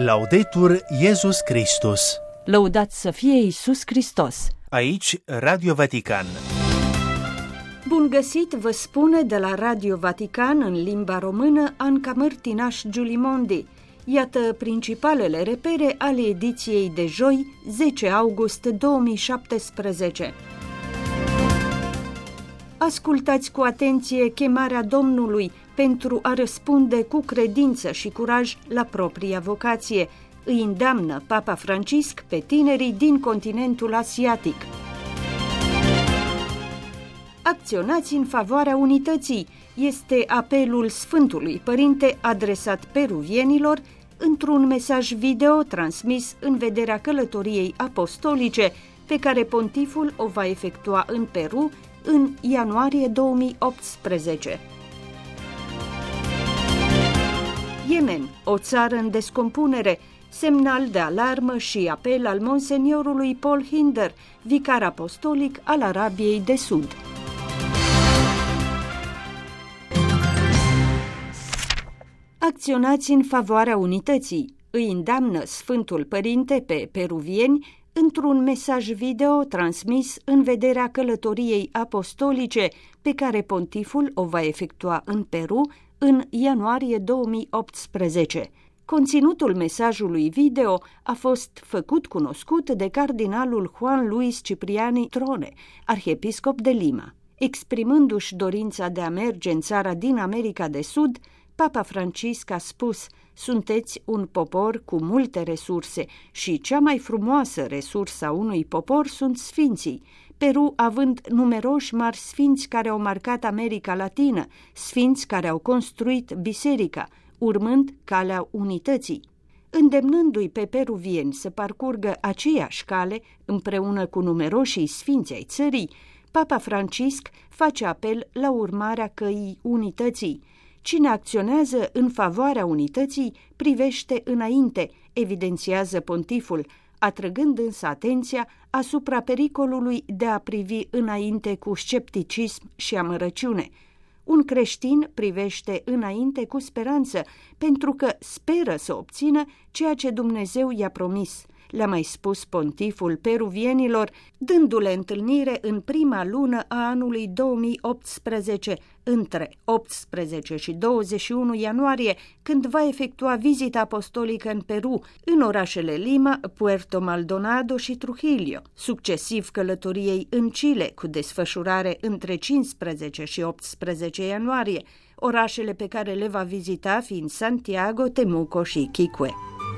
Laudetur Jesus Christus. Lăudat să fie Iisus Hristos! Aici Radio Vatican. Bun găsit, vă spune de la Radio Vatican în limba română Anca Mărtinaș Giulimondi. Iată principalele repere ale ediției de joi, 10 august 2017. Ascultați cu atenție chemarea Domnului pentru a răspunde cu credință și curaj la propria vocație. Îi îndeamnă Papa Francisc pe tinerii din continentul asiatic. Acționați în favoarea unității, este apelul Sfântului Părinte adresat peruvienilor într-un mesaj video transmis în vederea călătoriei apostolice pe care pontiful o va efectua în Peru în ianuarie 2018. Yemen, o țară în descompunere, semnal de alarmă și apel al monseniorului Paul Hinder, vicar apostolic al Arabiei de Sud. Acționați în favoarea unității, îi îndeamnă Sfântul Părinte pe peruvieni într-un mesaj video transmis în vederea călătoriei apostolice pe care pontiful o va efectua în Peru în ianuarie 2018. Conținutul mesajului video a fost făcut cunoscut de cardinalul Juan Luis Cipriani Trone, arhiepiscop de Lima. Exprimându-și dorința de a merge în țara din America de Sud, Papa Francisc a spus: sunteți un popor cu multe resurse și cea mai frumoasă resursă a unui popor sunt sfinții, Peru având numeroși mari sfinți care au marcat America Latină, sfinți care au construit biserica, urmând calea unității. Îndemnându-i pe peruvieni să parcurgă aceeași cale împreună cu numeroșii sfinți ai țării, Papa Francisc face apel la urmarea căii unității. Cine acționează în favoarea unității privește înainte, evidențiază pontiful, atrăgând însă atenția asupra pericolului de a privi înainte cu scepticism și amărăciune. Un creștin privește înainte cu speranță, pentru că speră să obțină ceea ce Dumnezeu i-a promis. Le-a mai spus pontiful peruvienilor, dându-le întâlnire în prima lună a anului 2018, între 18 și 21 ianuarie, când va efectua vizita apostolică în Peru, în orașele Lima, Puerto Maldonado și Trujillo, succesiv călătoriei în Chile, cu desfășurare între 15 și 18 ianuarie, orașele pe care le va vizita fiind Santiago, Temuco și Iquique.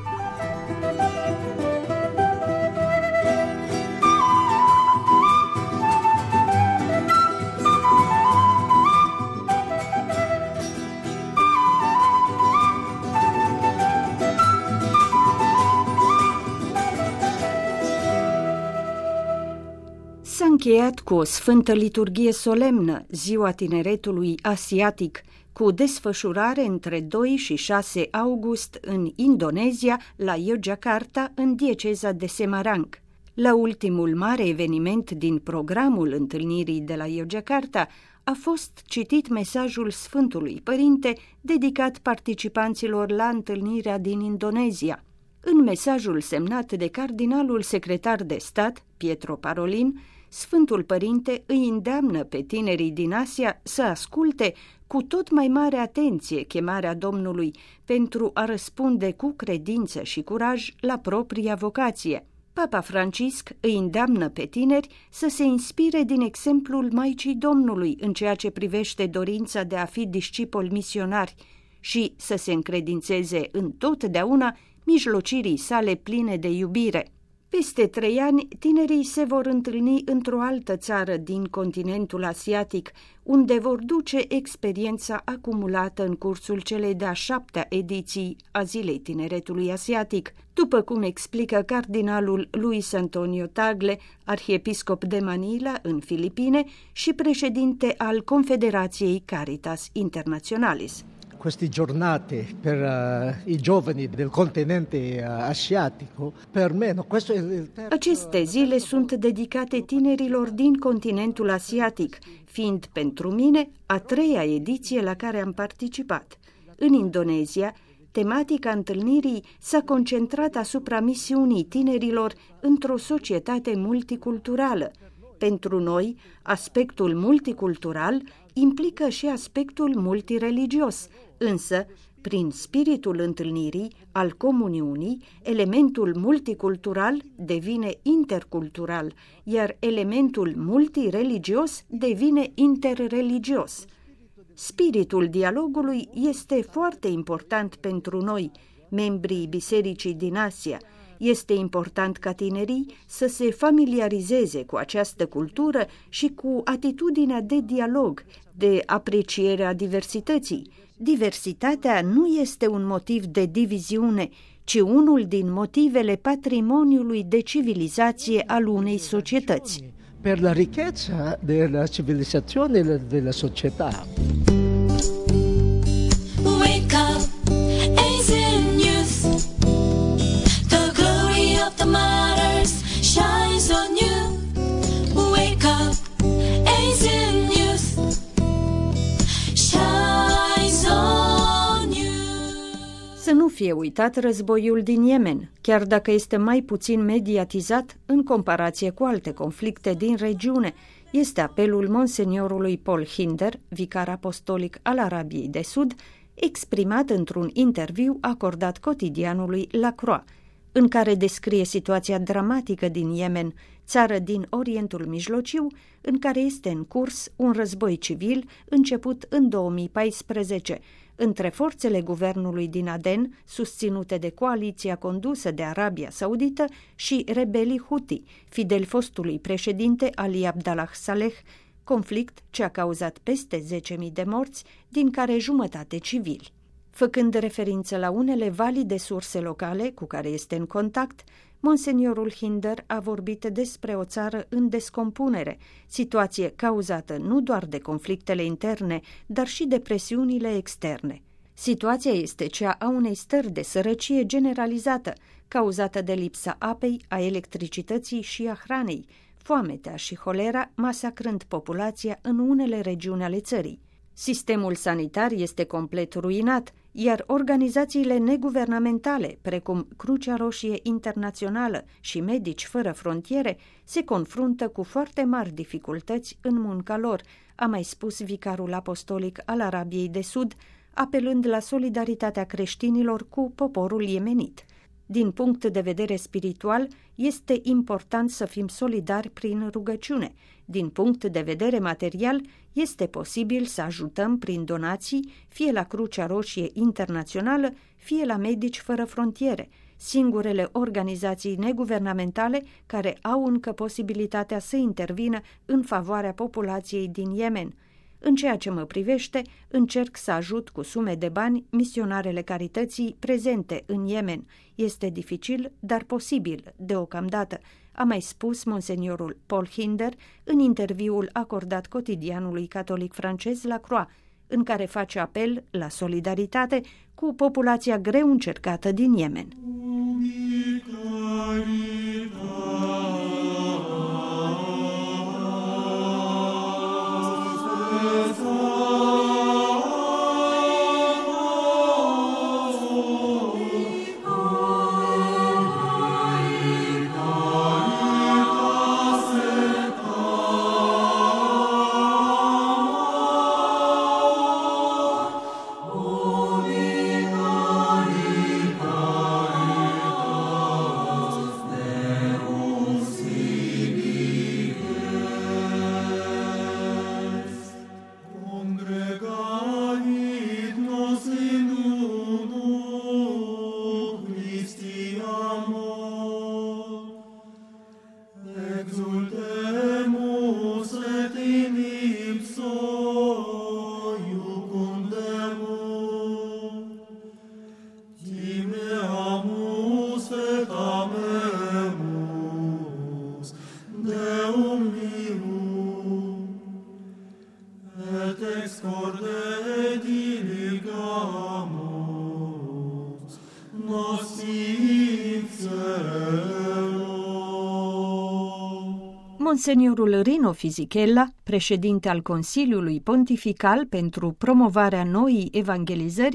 S-a încheiat cu o sfântă liturghie solemnă, Ziua Tineretului Asiatic, cu desfășurare între 2 și 6 august în Indonezia, la Yogyakarta, în dieceza de Semarang. La ultimul mare eveniment din programul întâlnirii de la Yogyakarta a fost citit mesajul Sfântului Părinte dedicat participanților la întâlnirea din Indonezia. În mesajul semnat de cardinalul secretar de stat, Pietro Parolin, Sfântul Părinte îi îndeamnă pe tinerii din Asia să asculte cu tot mai mare atenție chemarea Domnului pentru a răspunde cu credință și curaj la propria vocație. Papa Francisc îi îndeamnă pe tineri să se inspire din exemplul Maicii Domnului în ceea ce privește dorința de a fi discipoli misionari și să se încredințeze întotdeauna mijlocirii sale pline de iubire. Peste 3 ani, tinerii se vor întâlni într-o altă țară din continentul asiatic, unde vor duce experiența acumulată în cursul celei de-a 7-a ediții a Zilei Tineretului Asiatic, după cum explică cardinalul Luis Antonio Tagle, arhiepiscop de Manila, în Filipine, și președinte al Confederației Caritas Internationalis. Queste giornate per i giovani del continente asiatico, per me, questo è il terzo... Aceste zile sunt dedicate tinerilor din continentul asiatic, fiind pentru mine a 3-a ediție la care am participat. În Indonezia, Tematica întâlnirii s-a concentrat asupra misiunii tinerilor într-o societate multiculturală. Pentru noi, aspectul multicultural implică și aspectul multireligios, însă, prin spiritul întâlnirii, al comuniunii, elementul multicultural devine intercultural, iar elementul multireligios devine interreligios. Spiritul dialogului este foarte important pentru noi, membrii Bisericii din Asia. Este important ca tinerii să se familiarizeze cu această cultură și cu atitudinea de dialog, de apreciere a diversității. Diversitatea nu este un motiv de diviziune, ci unul din motivele patrimoniului de civilizație al unei societăți. Per la ricchezza della civilizzazione della società. Wake up, Asian youth. The glory of the martyrs shines on you. Wake up, Asian youth. Shines on you. Să nu fie uitat războiul din Yemen, chiar dacă este mai puțin mediatizat în comparație cu alte conflicte din regiune, este apelul monseniorului Paul Hinder, vicar apostolic al Arabiei de Sud, exprimat într-un interviu acordat cotidianului La Croix, în care descrie situația dramatică din Yemen, țară din Orientul Mijlociu, în care este în curs un război civil început în 2014, între forțele guvernului din Aden, susținute de coaliția condusă de Arabia Saudită, și rebelii Houthi, fideli fostului președinte Ali Abdallah Saleh, conflict ce a cauzat peste 10.000 de morți, din care jumătate civili. Făcând referință la unele valide surse locale cu care este în contact, monseniorul Hinder a vorbit despre o țară în descompunere, situație cauzată nu doar de conflictele interne, dar și de presiunile externe. Situația este cea a unei stări de sărăcie generalizată, cauzată de lipsa apei, a electricității și a hranei, foametea și holera masacrând populația în unele regiuni ale țării. Sistemul sanitar este complet ruinat, iar organizațiile neguvernamentale, precum Crucea Roșie Internațională și Medici Fără Frontiere, se confruntă cu foarte mari dificultăți în munca lor, a mai spus vicarul apostolic al Arabiei de Sud, apelând la solidaritatea creștinilor cu poporul iemenit. Din punct de vedere spiritual, este important să fim solidari prin rugăciune. Din punct de vedere material, este posibil să ajutăm prin donații, fie la Crucea Roșie Internațională, fie la Medici Fără Frontiere, singurele organizații neguvernamentale care au încă posibilitatea să intervină în favoarea populației din Yemen. În ceea ce mă privește, încerc să ajut cu sume de bani misionarele carității prezente în Yemen. Este dificil, dar posibil, deocamdată, a mai spus monseniorul Paul Hinder în interviul acordat cotidianului catolic francez La Croix, în care face apel la solidaritate cu populația greu încercată din Yemen. Monseniorul Rino Fisichella, președinte al Consiliului Pontifical pentru promovarea noii evangelizări,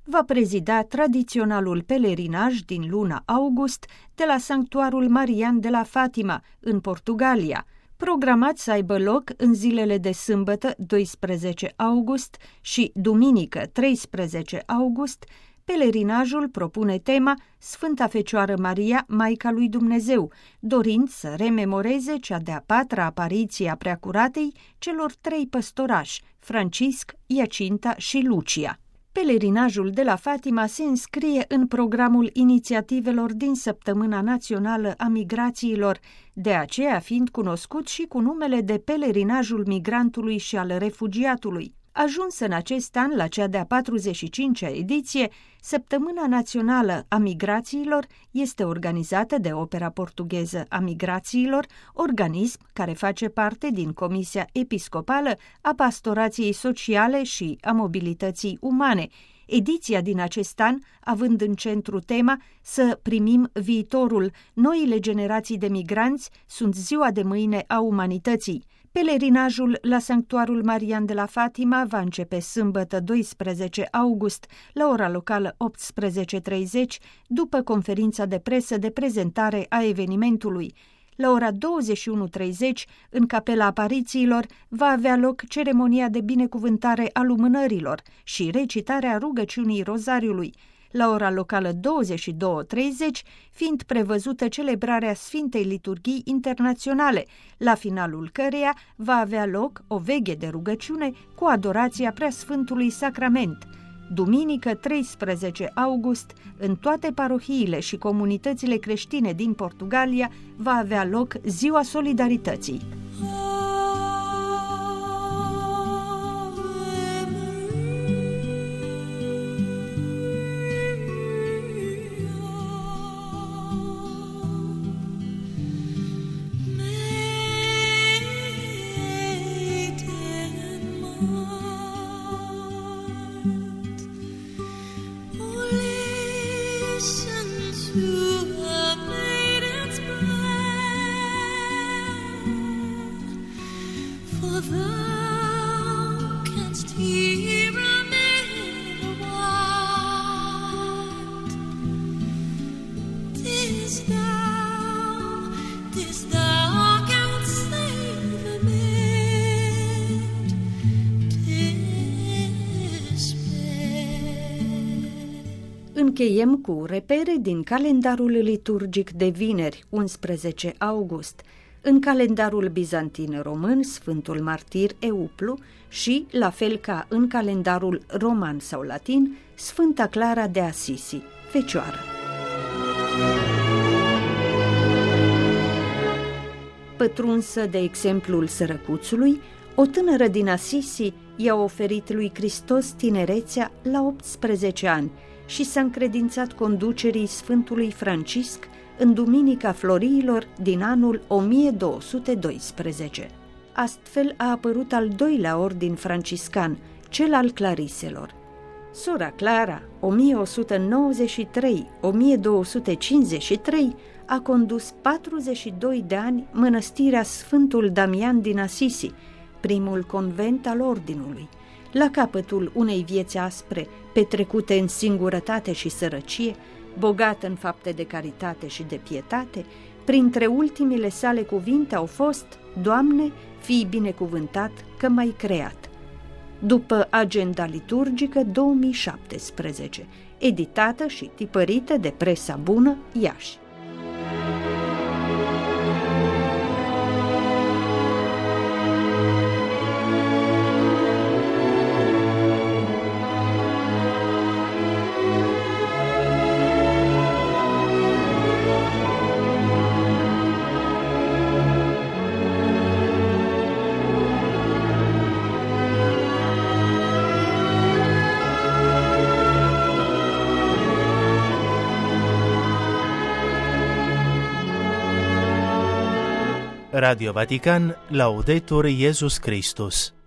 va prezida tradiționalul pelerinaj din luna august de la Sanctuarul Marian de la Fatima, în Portugalia, programat să aibă loc în zilele de sâmbătă 12 august și duminică 13 august. Pelerinajul propune tema Sfânta Fecioară Maria, Maica lui Dumnezeu, dorind să rememoreze cea de-a 4-a apariție a Preacuratei celor 3 păstorași, Francisc, Iacinta și Lucia. Pelerinajul de la Fatima se înscrie în programul inițiativelor din Săptămâna Națională a Migrațiilor, de aceea fiind cunoscut și cu numele de Pelerinajul Migrantului și al Refugiatului. Ajuns în acest an la cea de-a 45-a ediție, Săptămâna Națională a Migrațiilor este organizată de Opera Portugheză a Migrațiilor, organism care face parte din Comisia Episcopală a Pastorației Sociale și a Mobilității Umane, ediția din acest an având în centru tema Să primim viitorul, noile generații de migranți sunt ziua de mâine a umanității. Pelerinajul la Sanctuarul Marian de la Fatima va începe sâmbătă 12 august la ora locală 18:30 după conferința de presă de prezentare a evenimentului. La ora 21:30, în Capela Aparițiilor, va avea loc ceremonia de binecuvântare a lumânărilor și recitarea rugăciunii Rozariului. La ora locală 22:30, fiind prevăzută celebrarea Sfintei Liturghii Internaționale, la finalul căreia va avea loc o veghe de rugăciune cu adorația Preasfântului Sacrament. Duminică 13 august, în toate parohiile și comunitățile creștine din Portugalia, va avea loc Ziua Solidarității. Încheiem cu repere din calendarul liturgic de vineri, 11 august, în calendarul bizantin român, Sfântul Martir Euplu și, la fel ca în calendarul roman sau latin, Sfânta Clara de Assisi, Fecioară. Pătrunsă de exemplul sărăcuțului, o tânără din Assisi i-a oferit lui Hristos tinerețea la 18 ani și s-a încredințat conducerii Sfântului Francisc în Duminica Floriilor din anul 1212. Astfel a apărut al doilea ordin franciscan, cel al Clariselor. Sora Clara, 1193-1253, a condus 42 de ani mănăstirea Sfântul Damian din Assisi, primul convent al ordinului, la capătul unei vieți aspre, petrecute în singurătate și sărăcie, bogată în fapte de caritate și de pietate. Printre ultimile sale cuvinte au fost: Doamne, fii binecuvântat că m-ai creat. După Agenda liturgică 2017, editată și tipărită de Presa Bună, Iași. Radio Vatican, Laudetur Jesus Christus.